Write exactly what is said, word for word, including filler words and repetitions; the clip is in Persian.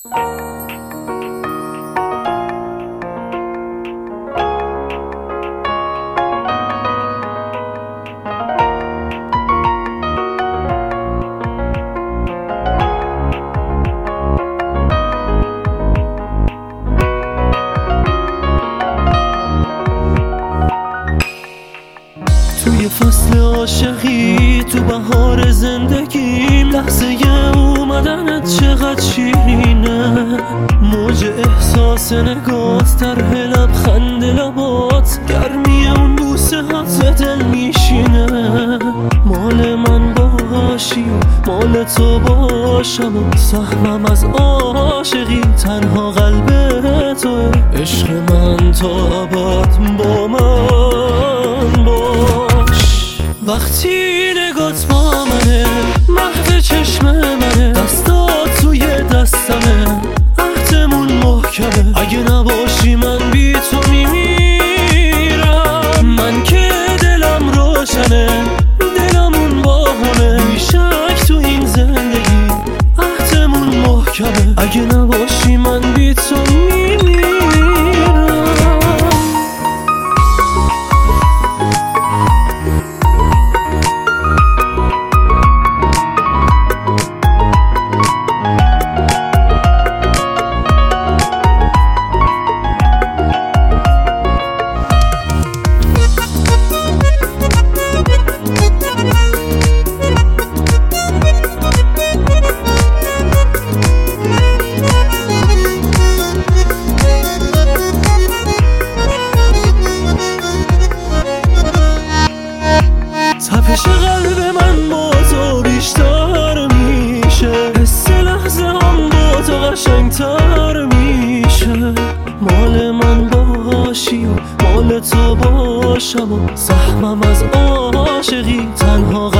توی فصل عاشقی تو بهار زندگیم لحظه اومدنت چقدر شیرینه، موج احساس نگات طرح لبخند لبات گرمی اون بوسه هات دل میشینه. مال من باشی و مال تو باشم و سهمم از عاشقی تنها قلب توه. عشق من تا ابد با من باش. وقتی نگات با منه محو چشم منه، دستات توی دستمه عهدمون محکمه. اگه نباشی من بی تو میمیرم، من که دلم روشنه دلمون با همه. بی شک تو این زندگی عهدمون محکمه، اگه نباشی من بی تو میمیرم. تپش قلب من با تو بیشتر میشه، حس لحظه هم با تو قشنگتر میشه. مال من باشی و مال تو باشم و سهمم از عاشقی تنها